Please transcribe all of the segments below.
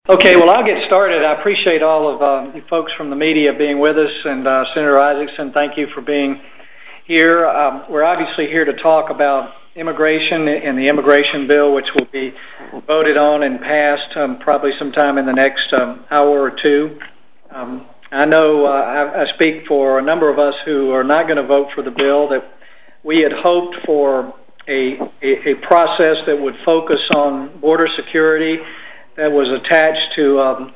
Okay, well, I'll get started. I appreciate all of you folks from the media being with us, and Senator Isakson, thank you for being here. We're obviously here to talk about immigration and the immigration bill, which will be voted on and passed probably sometime in the next hour or two. I know I speak for a number of us who are not going to vote for the bill, that we had hoped for a process that would focus on border security, that was attached to a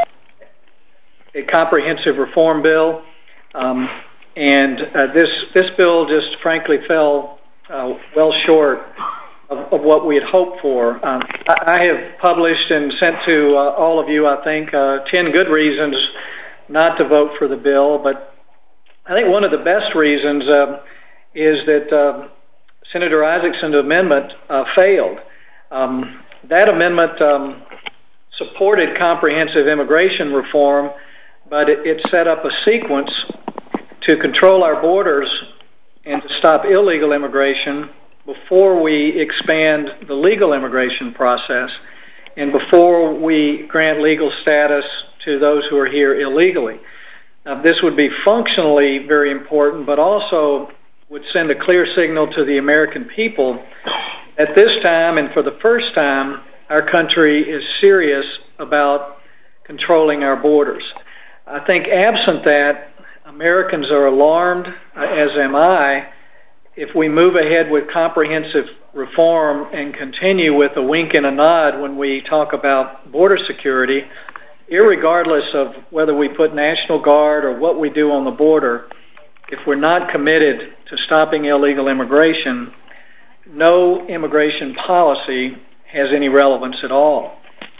comprehensive reform bill, and this bill just frankly fell well short of what we had hoped for. I have published and sent to all of you, I think, 10 good reasons not to vote for the bill, but I think one of the best reasons is that Senator Isakson's amendment failed. That amendment supported comprehensive immigration reform, but it set up a sequence to control our borders and to stop illegal immigration before we expand the legal immigration process and before we grant legal status to those who are here illegally. This would be functionally very important, but also would send a clear signal to the American people at this time, and for the first time, our country is serious about controlling our borders. I think absent that, Americans are alarmed, as am I, if we move ahead with comprehensive reform and continue with a wink and a nod when we talk about border security, irregardless of whether we put National Guard or what we do on the border. If we're not committed to stopping illegal immigration, no immigration policy has any relevance at all.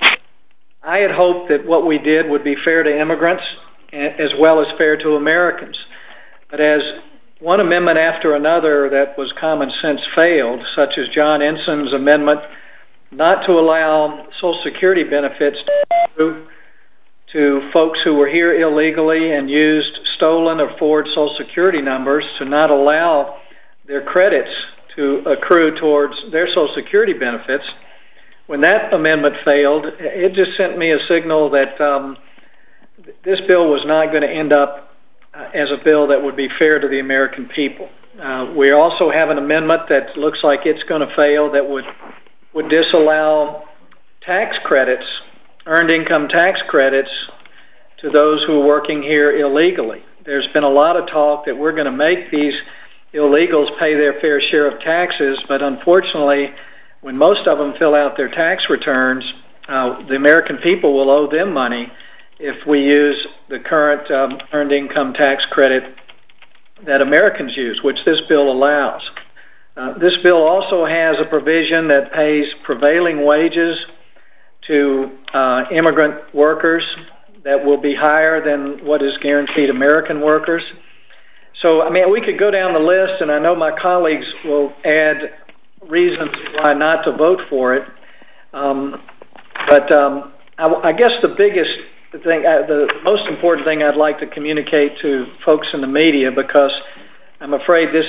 I had hoped that what we did would be fair to immigrants as well as fair to Americans. But as one amendment after another that was common sense failed, such as John Enson's amendment not to allow Social Security benefits to folks who were here illegally and used stolen or forged Social Security numbers, to not allow their credits to accrue towards their Social Security benefits. When that amendment failed, it just sent me a signal that this bill was not going to end up as a bill that would be fair to the American people. We also have an amendment that looks like it's going to fail that would disallow tax credits, earned income tax credits, to those who are working here illegally. There's been a lot of talk that we're going to make these illegals pay their fair share of taxes, but unfortunately, when most of them fill out their tax returns, the American people will owe them money if we use the current earned income tax credit that Americans use, which this bill allows. This bill also has a provision that pays prevailing wages to immigrant workers that will be higher than what is guaranteed American workers. So, I mean, we could go down the list, and I know my colleagues will add reasons why not to vote for it. But I guess the biggest thing, the most important thing I'd like to communicate to folks in the media, because I'm afraid this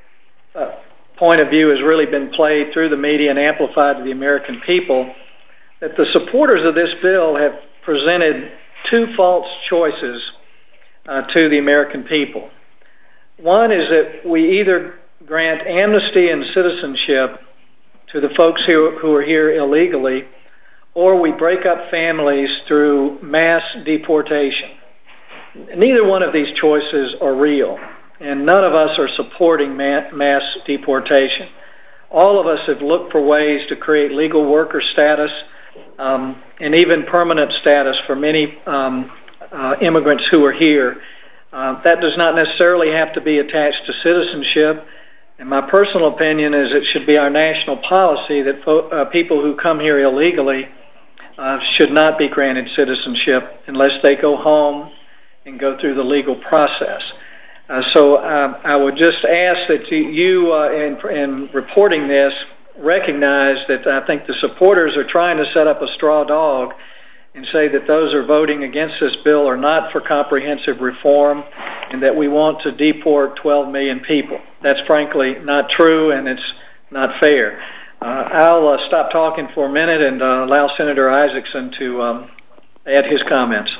point of view has really been played through the media and amplified to the American people, that the supporters of this bill have presented two false choices to the American people. One is that we either grant amnesty and citizenship to the folks who are here illegally, or we break up families through mass deportation. Neither one of these choices are real, and none of us are supporting mass deportation. All of us have looked for ways to create legal worker status and even permanent status for many immigrants who are here. That does not necessarily have to be attached to citizenship. And my personal opinion is it should be our national policy that people who come here illegally should not be granted citizenship unless they go home and go through the legal process. So I would just ask that you, in reporting this, recognize that I think the supporters are trying to set up a straw dog and say that those who are voting against this bill are not for comprehensive reform and that we want to deport 12 million people. That's frankly not true, and it's not fair. I'll stop talking for a minute and allow Senator Isakson to add his comments.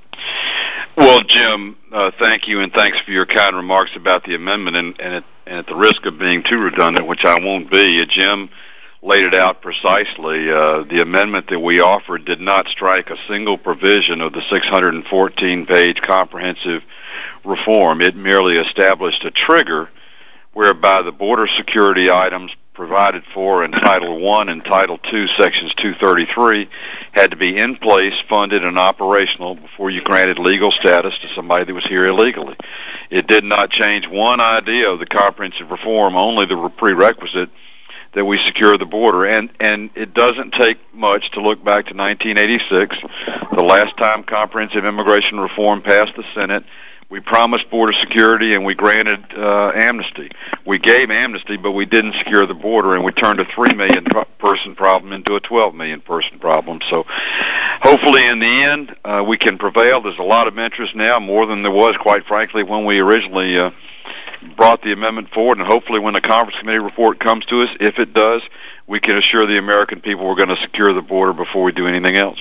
Well, Jim, thank you, and thanks for your kind remarks about the amendment. And at the risk of being too redundant, which I won't be, Jim laid it out precisely. The amendment that we offered did not strike a single provision of the 614-page comprehensive reform. It merely established a trigger whereby the border security items provided for in Title I and Title II, Sections 233, had to be in place, funded, and operational before you granted legal status to somebody that was here illegally. It did not change one idea of the comprehensive reform, only the prerequisite that we secure the border. And it doesn't take much to look back to 1986, the last time comprehensive immigration reform passed the Senate. We promised border security and we granted amnesty. We gave amnesty, but we didn't secure the border, and we turned a 3 million person problem into a 12 million person problem. So hopefully in the end we can prevail. There's a lot of interest now, more than there was, quite frankly, when we originally brought the amendment forward, and hopefully when the conference committee report comes to us, if it does, we can assure the American people we're going to secure the border before we do anything else.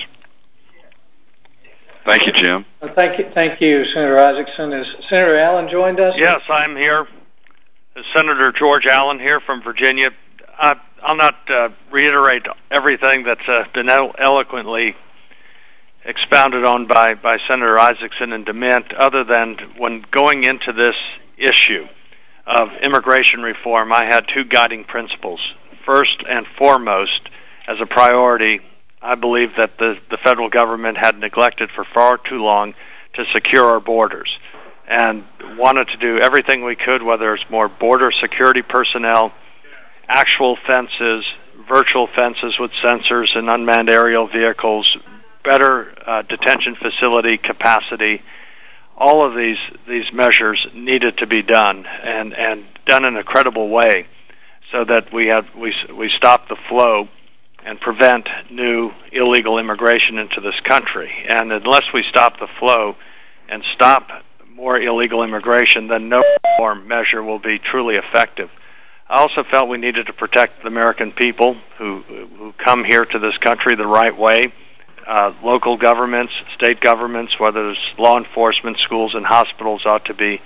Thank you, Jim. Thank you, Senator Isaacson. Has Senator Allen joined us? Yes, I'm here. Senator George Allen here from Virginia. I'll not reiterate everything that's been eloquently expounded on by Senator Isaacson and DeMint, other than when going into this issue of immigration reform, I had two guiding principles. First and foremost, as a priority, I believe that the federal government had neglected for far too long to secure our borders, and wanted to do everything we could, whether it's more border security personnel, actual fences, virtual fences with sensors and unmanned aerial vehicles, better detention facility capacity. All of these measures needed to be done, and done in a credible way, so that we stop the flow and prevent new illegal immigration into this country. And unless we stop the flow and stop more illegal immigration, then no reform measure will be truly effective. I also felt we needed to protect the American people who come here to this country the right way. Local governments, state governments, whether it's law enforcement, schools, and hospitals ought to be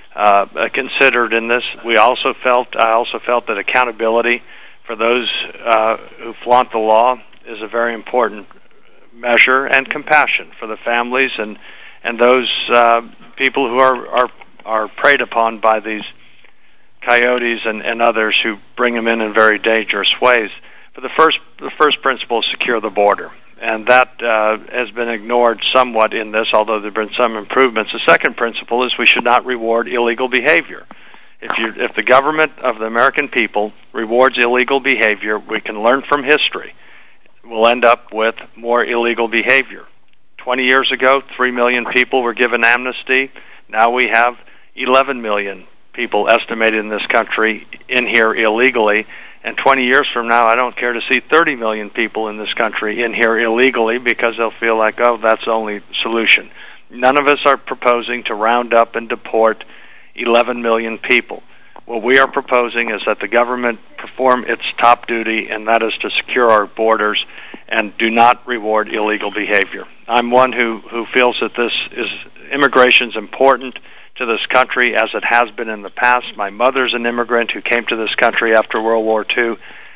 considered in this. I also felt that accountability for those who flaunt the law is a very important measure, and compassion for the families and those people who are preyed upon by these coyotes and others who bring them in very dangerous ways. But the first principle is secure the border, and that has been ignored somewhat in this, although there have been some improvements. The second principle is we should not reward illegal behavior. If the government of the American people rewards illegal behavior, we can learn from history. We'll end up with more illegal behavior. 20 years ago, 3 million people were given amnesty. Now we have 11 million people estimated in this country in here illegally. And 20 years from now, I don't care to see 30 million people in this country in here illegally, because they'll feel like, oh, that's the only solution. None of us are proposing to round up and deport 11 million people. What we are proposing is that the government perform its top duty, and that is to secure our borders and do not reward illegal behavior. I'm one who feels that immigration is important to this country, as it has been in the past. My mother's an immigrant who came to this country after World War II,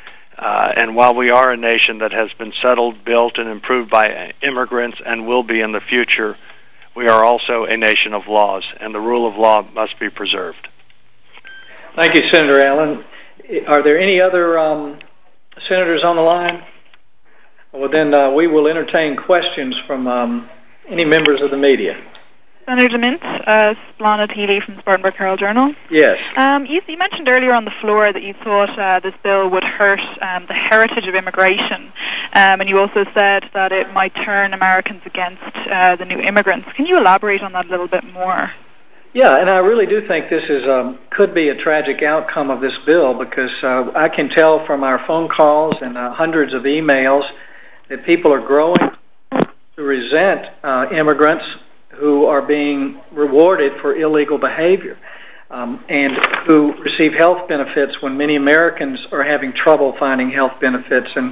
and while we are a nation that has been settled, built, and improved by immigrants and will be in the future, we are also a nation of laws, and the rule of law must be preserved. Thank you, Senator Allen. Are there any other senators on the line? Well, then we will entertain questions from any members of the media. Senator DeMint, Splana TV from the Spartanburg Herald Journal. Yes. You mentioned earlier on the floor that you thought this bill would hurt the heritage of immigration, and you also said that it might turn Americans against the new immigrants. Can you elaborate on that a little bit more? Yeah, and I really do think this could be a tragic outcome of this bill, because I can tell from our phone calls and hundreds of emails that people are growing to resent immigrants who are being rewarded for illegal behavior, and who receive health benefits when many Americans are having trouble finding health benefits. And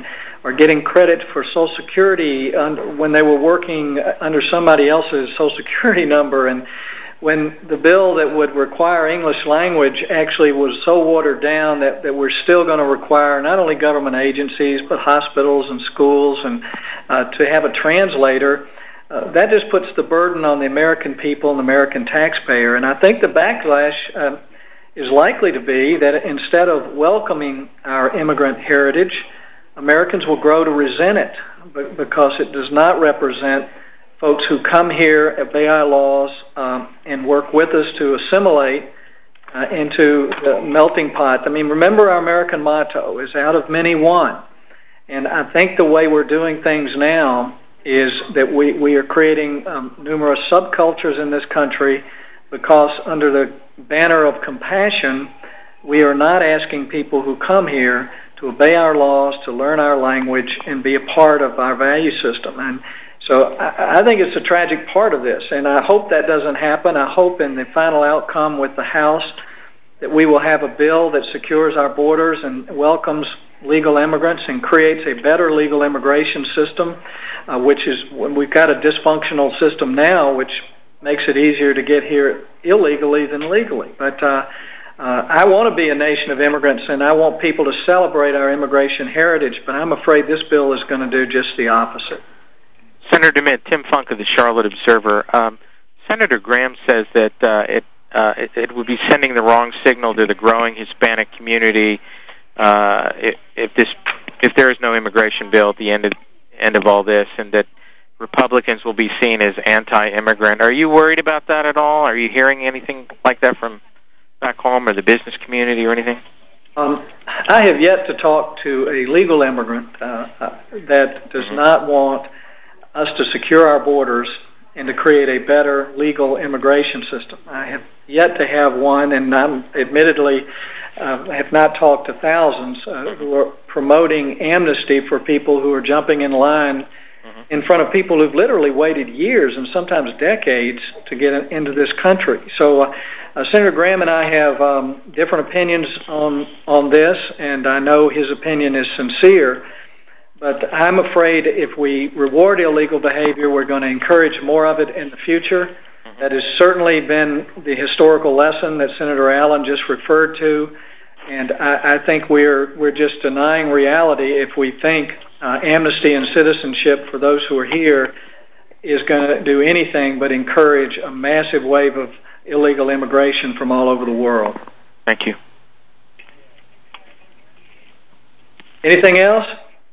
or getting credit for Social Security when they were working under somebody else's Social Security number, and when the bill that would require English language actually was so watered down that we're still going to require not only government agencies but hospitals and schools and to have a translator. That just puts the burden on the American people and the American taxpayer. And I think the backlash is likely to be that instead of welcoming our immigrant heritage, Americans will grow to resent it because it does not represent folks who come here, obey our laws, and work with us to assimilate into the melting pot. I mean, remember our American motto is out of many one. And I think the way we're doing things now is that we are creating numerous subcultures in this country because under the banner of compassion, we are not asking people who come here to obey our laws, to learn our language, and be a part of our value system. And so I think it's a tragic part of this, and I hope that doesn't happen. I hope in the final outcome with the House that we will have a bill that secures our borders and welcomes legal immigrants and creates a better legal immigration system, which is when we've got a dysfunctional system now, which makes it easier to get here illegally than legally. But I want to be a nation of immigrants, and I want people to celebrate our immigration heritage, but I'm afraid this bill is going to do just the opposite. Senator DeMint, Tim Funk of the Charlotte Observer. Senator Graham says that it would be sending the wrong signal to the growing Hispanic community if there is no immigration bill at the end of all this, and that Republicans will be seen as anti-immigrant. Are you worried about that at all? Are you hearing anything like that from back home or the business community or anything? I have yet to talk to a legal immigrant that does not want us to secure our borders and to create a better legal immigration system. I have yet to have one, and I'm admittedly have not talked to thousands who are promoting amnesty for people who are jumping in line in front of people who've literally waited years and sometimes decades to get into this country. So Senator Graham and I have different opinions on this, and I know his opinion is sincere. But I'm afraid if we reward illegal behavior, we're going to encourage more of it in the future. That has certainly been the historical lesson that Senator Allen just referred to. And I think we're just denying reality if we think amnesty and citizenship for those who are here is going to do anything but encourage a massive wave of illegal immigration from all over the world. Thank you. Anything else?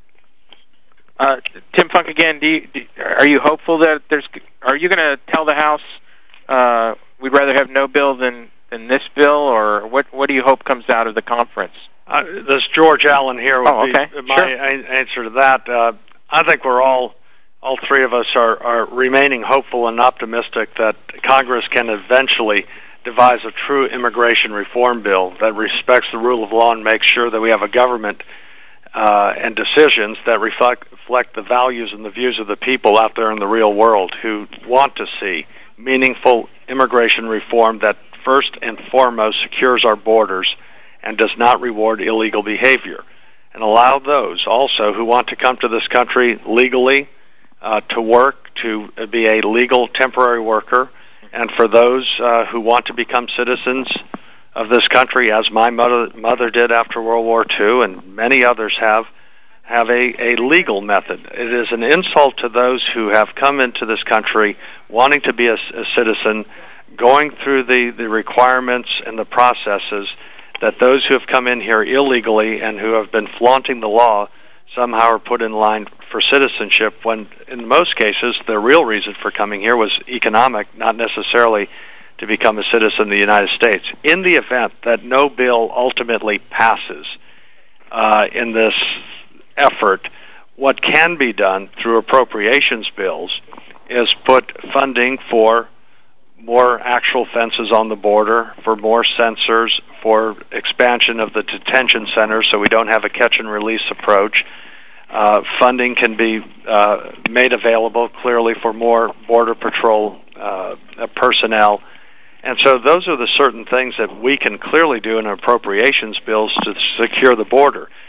Tim Funk again. Are you hopeful that are you going to tell the House we'd rather have no bill than this bill, or what do you hope comes out of the conference? This George Allen here would be my answer to that. I think we're all three of us are remaining hopeful and optimistic that Congress can eventually devise a true immigration reform bill that respects the rule of law and makes sure that we have a government and decisions that reflect the values and the views of the people out there in the real world who want to see meaningful immigration reform that first and foremost secures our borders and does not reward illegal behavior, and allow those also who want to come to this country legally to work, to be a legal temporary worker, and for those who want to become citizens of this country, as my mother did after World War II, and many others have a legal method. It is an insult to those who have come into this country wanting to be a citizen, going through the requirements and the processes, that those who have come in here illegally and who have been flaunting the law somehow are put in line for citizenship, when in most cases the real reason for coming here was economic, not necessarily to become a citizen of the United States. In the event that no bill ultimately passes in this effort, what can be done through appropriations bills is put funding for more actual fences on the border, for more sensors, for expansion of the detention centers so we don't have a catch-and-release approach. Funding can be made available clearly for more Border Patrol personnel. And so those are the certain things that we can clearly do in appropriations bills to secure the border.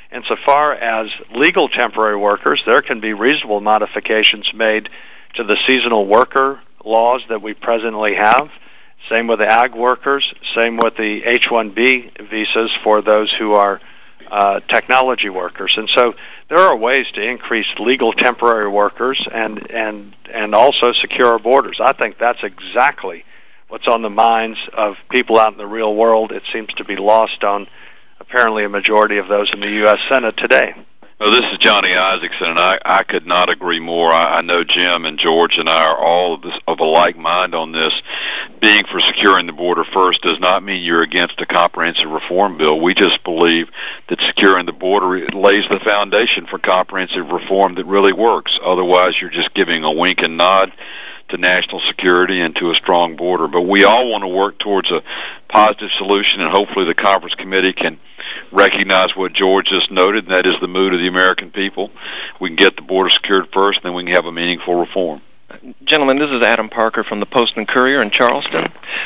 Insofar as legal temporary workers, there can be reasonable modifications made to the seasonal worker laws that we presently have. Same with the ag workers, same with the H-1B visas for those who are technology workers. And so there are ways to increase legal temporary workers and also secure our borders. I think that's exactly what's on the minds of people out in the real world. It seems to be lost on apparently a majority of those in the U.S. Senate today. Well, this is Johnny Isakson, and I could not agree more. I know Jim and George and I are all of a like mind on this. Being for securing the border first does not mean you're against a comprehensive reform bill. We just believe that securing the border lays the foundation for comprehensive reform that really works. Otherwise, you're just giving a wink and nod to national security and to a strong border. But we all want to work towards a positive solution, and hopefully the conference committee can recognize what George just noted, and that is the mood of the American people. We can get the border secured first, and then we can have a meaningful reform. Gentlemen, this is Adam Parker from the Post and Courier in Charleston.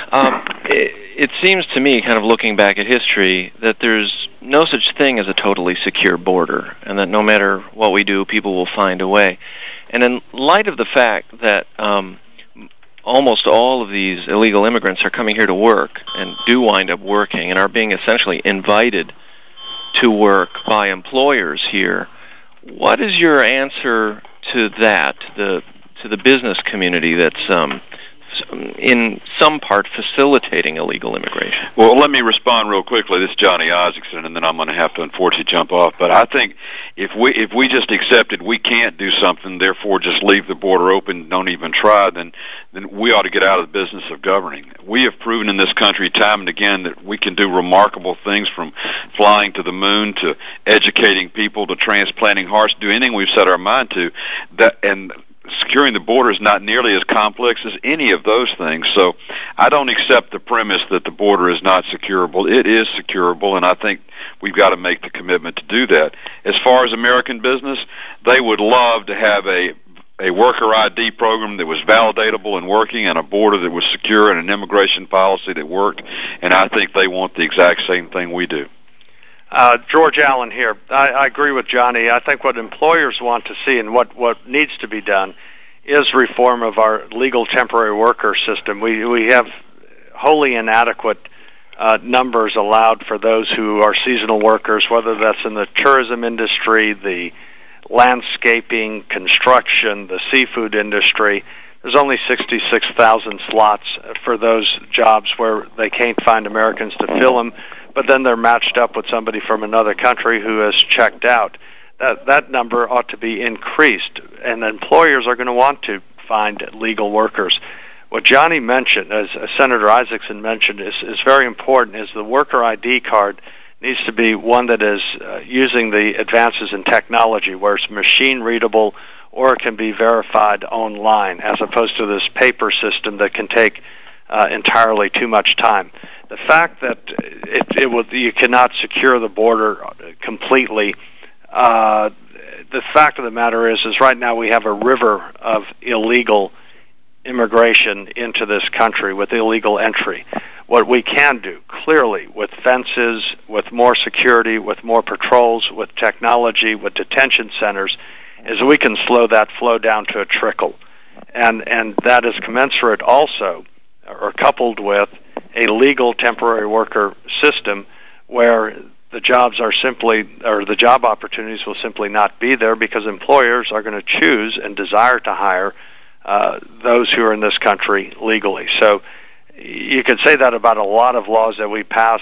It seems to me, kind of looking back at history, that there's no such thing as a totally secure border, and that no matter what we do, people will find a way. And in light of the fact that almost all of these illegal immigrants are coming here to work and do wind up working and are being essentially invited to work by employers here, what is your answer to that, to the business community that's in some part facilitating illegal immigration? Well, let me respond real quickly. This is Johnny Isakson, and then I'm going to have to unfortunately jump off. But I think if we just accepted we can't do something, therefore just leave the border open, don't even try, then we ought to get out of the business of governing. We have proven in this country time and again that we can do remarkable things, from flying to the moon to educating people to transplanting hearts, do anything we've set our mind to. And securing the border is not nearly as complex as any of those things. So I don't accept the premise that the border is not securable. It is securable, and I think we've got to make the commitment to do that. As far as American business, they would love to have a worker ID program that was validatable and working, and a border that was secure, and an immigration policy that worked, and I think they want the exact same thing we do. George Allen here. I agree with Johnny. I think what employers want to see and what needs to be done is reform of our legal temporary worker system. We have wholly inadequate numbers allowed for those who are seasonal workers, whether that's in the tourism industry, the landscaping, construction, the seafood industry. There's only 66,000 slots for those jobs where they can't find Americans to fill them, but then they're matched up with somebody from another country who has checked out. That number ought to be increased, and employers are going to want to find legal workers. What Johnny mentioned, as Senator Isakson mentioned, is very important, is the worker ID card needs to be one that is using the advances in technology, where it's machine readable or it can be verified online, as opposed to this paper system that can take entirely too much time. The fact that you cannot secure the border completely, the fact of the matter is right now we have a river of illegal immigration into this country with illegal entry. What we can do, clearly, with fences, with more security, with more patrols, with technology, with detention centers, is we can slow that flow down to a trickle. And that is commensurate also, or coupled with, a legal temporary worker system where the jobs are simply, or the job opportunities will simply not be there, because employers are going to choose and desire to hire those who are in this country legally. So you could say that about a lot of laws that we pass,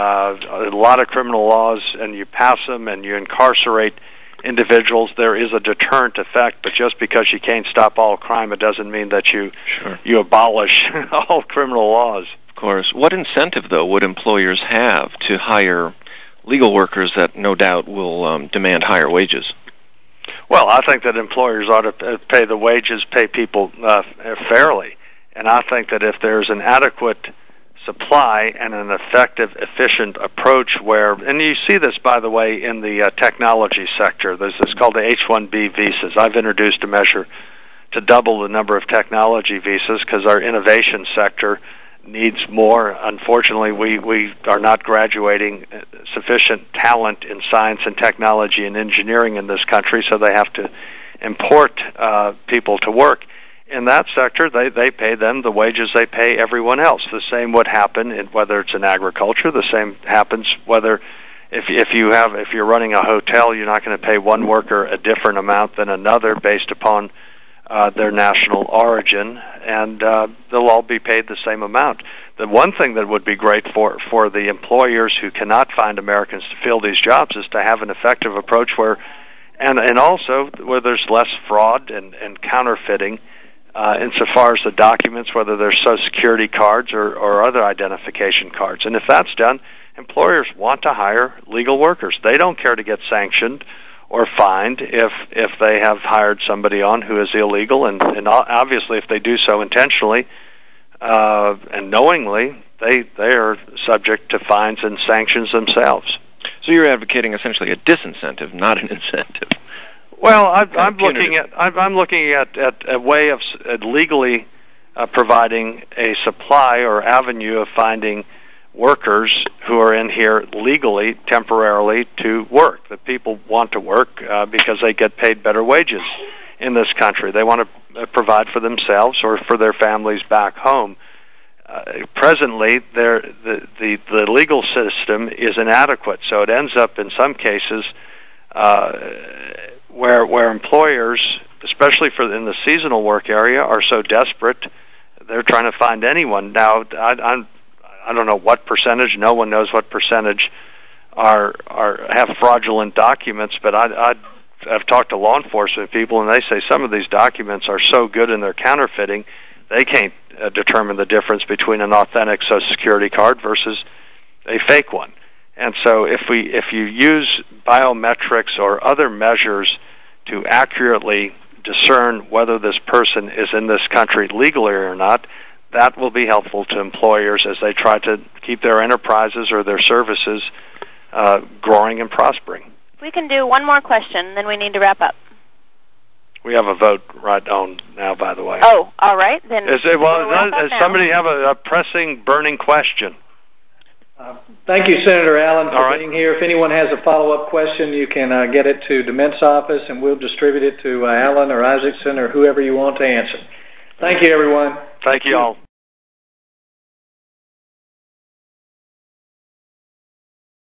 a lot of criminal laws, and you pass them and you incarcerate individuals. There is a deterrent effect, but just because you can't stop all crime, it doesn't mean that you abolish all criminal laws. Of course. What incentive, though, would employers have to hire legal workers that no doubt will demand higher wages? Well, I think that employers ought to pay the wages, pay people fairly. And I think that if there's an adequate supply and an effective, efficient approach where, and you see this, by the way, in the technology sector, there's this called the H-1B visas. I've introduced a measure to double the number of technology visas because our innovation sector needs more. Unfortunately, we are not graduating sufficient talent in science and technology and engineering in this country, so they have to import people to work. In that sector, they pay them the wages they pay everyone else. The same would happen whether it's in agriculture. The same happens whether if you're running a hotel, you're not going to pay one worker a different amount than another based upon their national origin, and they'll all be paid the same amount. The one thing that would be great for the employers who cannot find Americans to fill these jobs is to have an effective approach where, and also where there's less fraud and counterfeiting insofar as the documents, whether they're Social Security cards or other identification cards. And if that's done, employers want to hire legal workers. They don't care to get sanctioned or fined if they have hired somebody on who is illegal, and obviously if they do so intentionally and knowingly, they are subject to fines and sanctions themselves. So you're advocating essentially a disincentive, not an incentive. Well, I'm looking at a way of legally providing a supply or avenue of finding workers who are in here legally, temporarily, to work. The people want to work because they get paid better wages in this country. They want to provide for themselves or for their families back home. Presently, the legal system is inadequate, so it ends up in some cases where employers, especially in the seasonal work area, are so desperate they're trying to find anyone. Now, I don't know what percentage. No one knows what percentage have fraudulent documents. But I've talked to law enforcement people, and they say some of these documents are so good in their counterfeiting, they can't determine the difference between an authentic Social Security card versus a fake one. And so, if you use biometrics or other measures to accurately discern whether this person is in this country legally or not, that will be helpful to employers as they try to keep their enterprises or their services growing and prospering. We can do one more question, then we need to wrap up. We have a vote right on now, by the way. Oh, all right. Then does somebody have a pressing, burning question? Thank you, Senator Allen, for being here. If anyone has a follow-up question, you can get it to DeMint's office, and we'll distribute it to Allen or Isaacson or whoever you want to answer. Thank you, everyone. Thank you all.